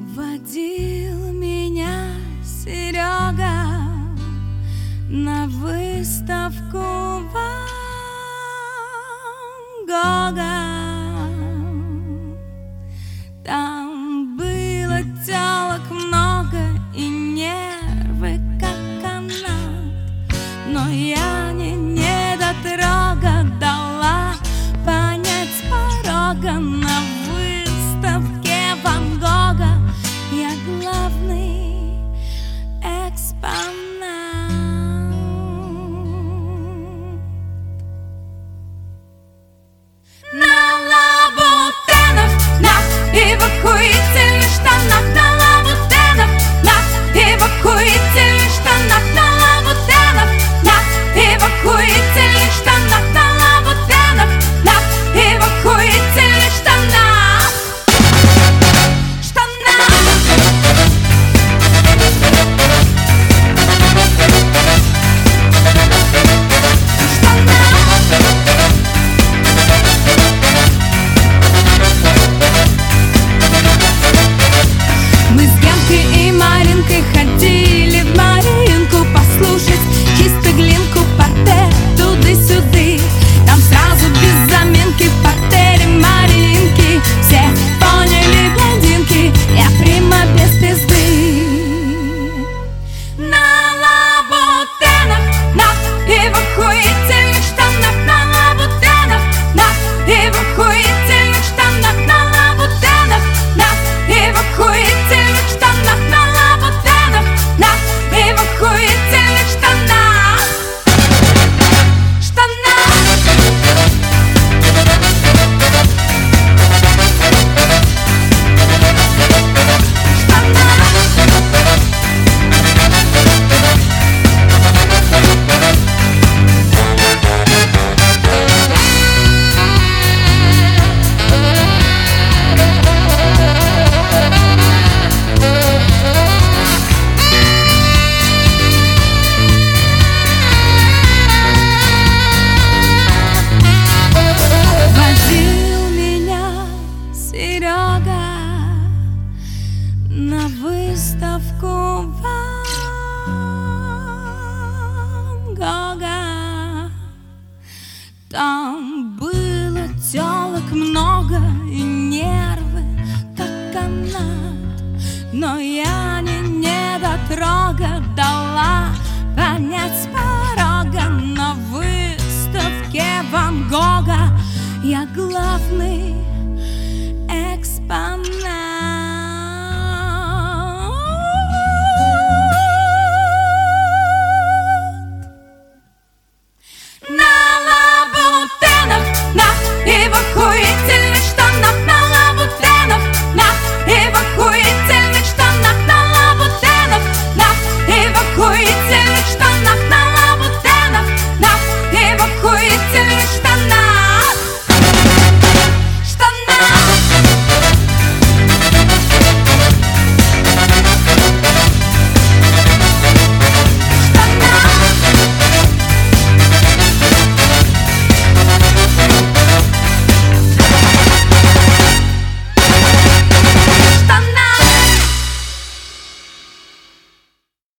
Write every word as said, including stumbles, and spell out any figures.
Водил меня Серега на выставку Ван Гога. Там было телок много и нервы как канат, но я не недотрога дала понять с порога. На выставке Ван Гога я главный экспонат. На лабутенах, на эвакуительных штанах, на лабутенах, на эвакуительных штанах, на лабутенах, на эвакуительных штанах, на лабутенах, на эвакуительных штанах. Ходили в Маринку послушать чисто глинку, порте туды-сюды. Там сразу без заминки в портере Маринки все поняли блондинки, я прима без пизды. На лабутенах, на эвакуительных штанах, на лабутенах, на эвакуительных штанах, на лабутенах, на эвакуительных штанах, на на эвакуительных штанах. Штанах. На выставку Ван Гога. Там было телок много и нервы как канат, но я не недотрога дала понять с порога. На выставке Ван Гога я главный